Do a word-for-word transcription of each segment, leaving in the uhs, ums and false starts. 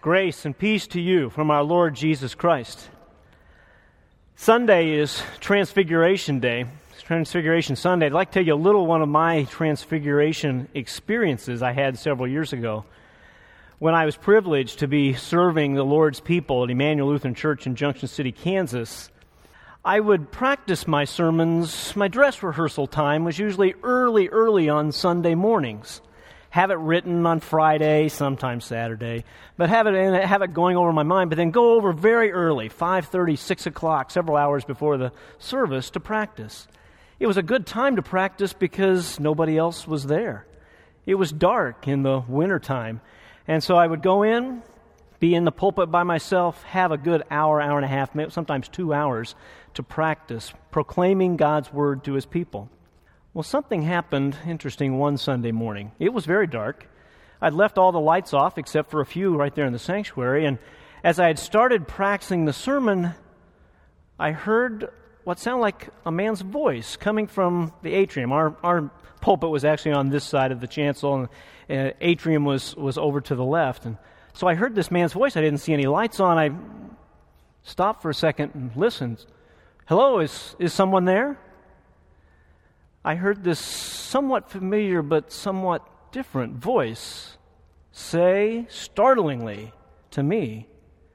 Grace and peace to you from our Lord Jesus Christ. Sunday is Transfiguration Day. It's Transfiguration Sunday. I'd like to tell you a little one of my Transfiguration experiences I had several years ago when I was privileged to be serving the Lord's people at Emmanuel Lutheran Church in Junction City, Kansas. I would practice my sermons. My dress rehearsal time was usually early, early on Sunday mornings. Have it written on Friday, sometimes Saturday, but have it have it going over my mind, but then go over very early, five thirty, six o'clock, several hours before the service to practice. It was a good time to practice because nobody else was there. It was dark in the wintertime, and so I would go in, be in the pulpit by myself, have a good hour, hour and a half, sometimes two hours to practice, proclaiming God's word to His people. Well, something happened interesting one Sunday morning. It was very dark. I'd left all the lights off except for a few right there in the sanctuary, and as I had started practicing the sermon, I heard what sounded like a man's voice coming from the atrium. Our our pulpit was actually on this side of the chancel, and uh, atrium was, was over to the left. And so I heard this man's voice. I didn't see any lights on. I stopped for a second and listened. Hello, is is someone there? I heard this somewhat familiar but somewhat different voice say startlingly to me,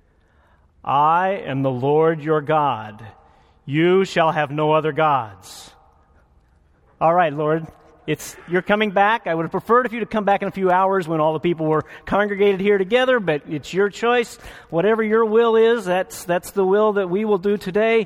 "I am the Lord your God. You shall have no other gods." All right, Lord, it's you're coming back. I would have preferred if you'd have come back in a few hours when all the people were congregated here together, but it's your choice. Whatever your will is, that's that's the will that we will do today.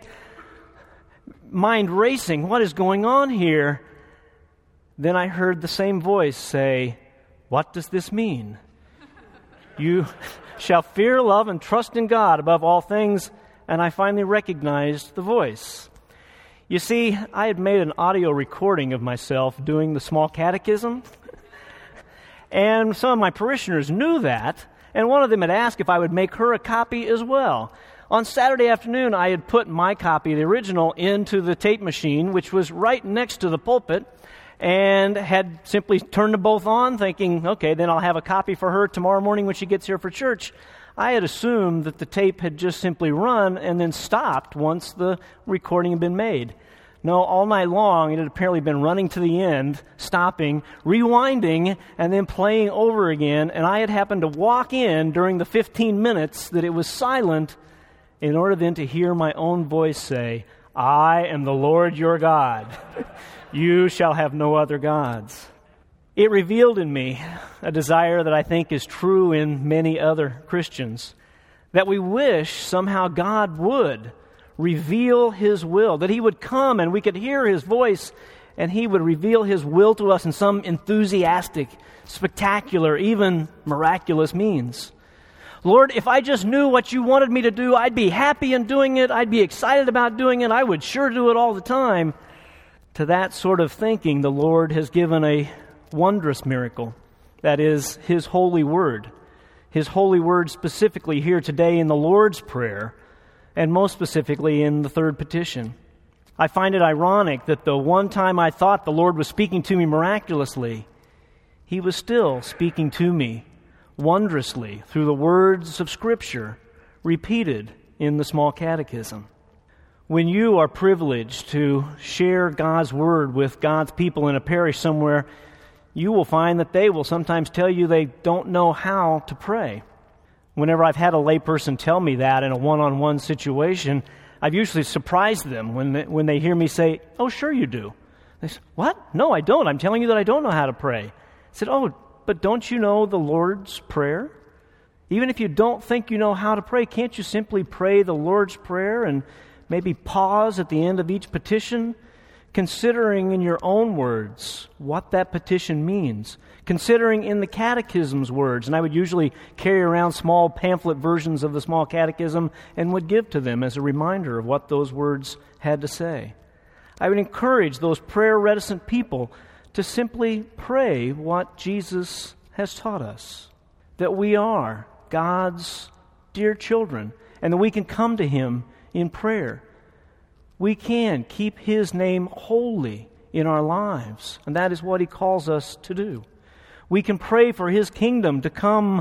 Mind racing, what is going on here? Then I heard the same voice say, "What does this mean? You shall fear, love, and trust in God above all things." And I finally recognized the voice. You see, I had made an audio recording of myself doing the small catechism, and some of my parishioners knew that, and one of them had asked if I would make her a copy as well. On Saturday afternoon, I had put my copy, the original, into the tape machine, which was right next to the pulpit, and had simply turned them both on, thinking, okay, then I'll have a copy for her tomorrow morning when she gets here for church. I had assumed that the tape had just simply run and then stopped once the recording had been made. No, all night long, it had apparently been running to the end, stopping, rewinding, and then playing over again, and I had happened to walk in during the fifteen minutes that it was silent in order then to hear my own voice say, "I am the Lord your God. You shall have no other gods." It revealed in me a desire that I think is true in many other Christians, that we wish somehow God would reveal His will, that He would come and we could hear His voice and He would reveal His will to us in some enthusiastic, spectacular, even miraculous means. Lord, if I just knew what you wanted me to do, I'd be happy in doing it. I'd be excited about doing it. I would sure do it all the time. To that sort of thinking, the Lord has given a wondrous miracle. That is His holy word. His holy word specifically here today in the Lord's Prayer, and most specifically in the third petition. I find it ironic that the one time I thought the Lord was speaking to me miraculously, He was still speaking to me wondrously through the words of Scripture repeated in the small catechism. When you are privileged to share God's word with God's people in a parish somewhere, you will find that they will sometimes tell you they don't know how to pray. Whenever I've had a layperson tell me that in a one-on-one situation, I've usually surprised them when they, when they hear me say, "Oh, sure you do." They say, "What? No, I don't. I'm telling you that I don't know how to pray." I said, "Oh, but don't you know the Lord's Prayer? Even if you don't think you know how to pray, can't you simply pray the Lord's Prayer and maybe pause at the end of each petition, considering in your own words what that petition means, considering in the catechism's words?" And I would usually carry around small pamphlet versions of the small catechism and would give to them as a reminder of what those words had to say. I would encourage those prayer-reticent people to simply pray what Jesus has taught us, that we are God's dear children, and that we can come to Him in prayer. We can keep His name holy in our lives, and that is what He calls us to do. We can pray for His kingdom to come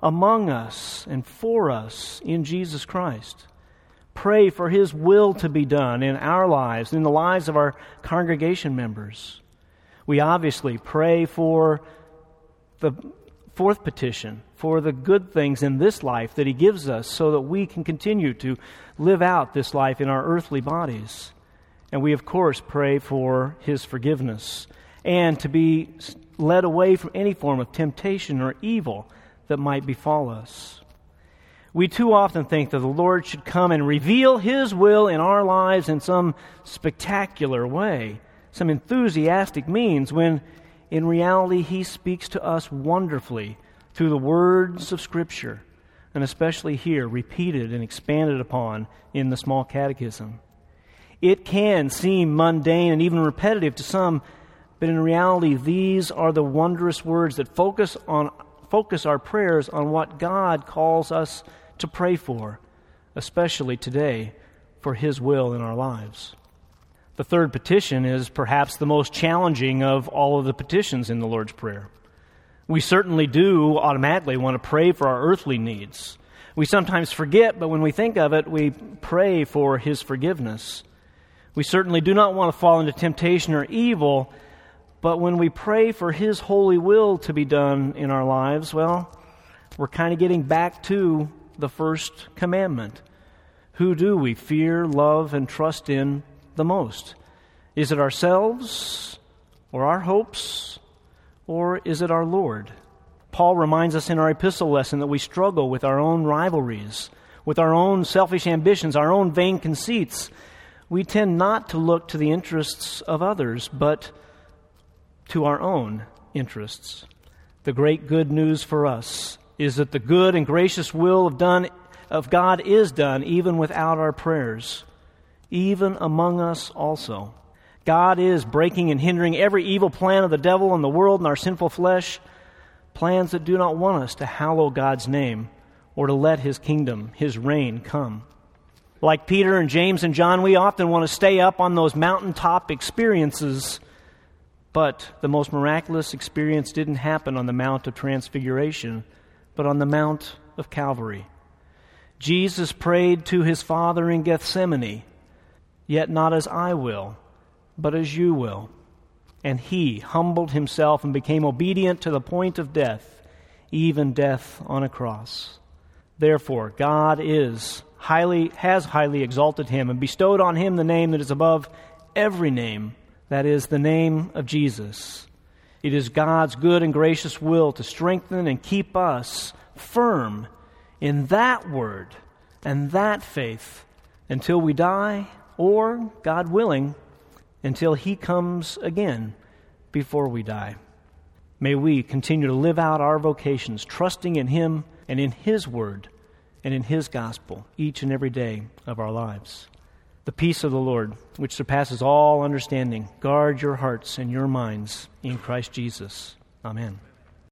among us and for us in Jesus Christ. Pray for His will to be done in our lives, in the lives of our congregation members. We obviously pray for the fourth petition, for the good things in this life that He gives us so that we can continue to live out this life in our earthly bodies. And we, of course, pray for His forgiveness and to be led away from any form of temptation or evil that might befall us. We too often think that the Lord should come and reveal His will in our lives in some spectacular way, some enthusiastic means, when in reality He speaks to us wonderfully through the words of Scripture, and especially here, repeated and expanded upon in the Small Catechism. It can seem mundane and even repetitive to some, but in reality, these are the wondrous words that focus on focus our prayers on what God calls us to pray for, especially today, for His will in our lives. The third petition is perhaps the most challenging of all of the petitions in the Lord's Prayer. We certainly do automatically want to pray for our earthly needs. We sometimes forget, but when we think of it, we pray for His forgiveness. We certainly do not want to fall into temptation or evil, but when we pray for His holy will to be done in our lives, well, we're kind of getting back to the first commandment. Who do we fear, love, and trust in the most? Is it ourselves, or our hopes, or is it our Lord? Paul reminds us in our epistle lesson that we struggle with our own rivalries, with our own selfish ambitions, our own vain conceits. We tend not to look to the interests of others, but to our own interests. The great good news for us is that the good and gracious will of done of God is done even without our prayers, even among us also. God is breaking and hindering every evil plan of the devil and the world and our sinful flesh, plans that do not want us to hallow God's name or to let His kingdom, His reign come. Like Peter and James and John, we often want to stay up on those mountaintop experiences, but the most miraculous experience didn't happen on the Mount of Transfiguration, but on the Mount of Calvary. Jesus prayed to His Father in Gethsemane, "Yet not as I will, but as you will." And He humbled Himself and became obedient to the point of death, even death on a cross. Therefore, God is highly has highly exalted Him and bestowed on Him the name that is above every name, that is, the name of Jesus. It is God's good and gracious will to strengthen and keep us firm in that word and that faith until we die, or, God willing, until He comes again before we die. May we continue to live out our vocations, trusting in Him and in His word and in His gospel each and every day of our lives. The peace of the Lord, which surpasses all understanding, guard your hearts and your minds in Christ Jesus. Amen.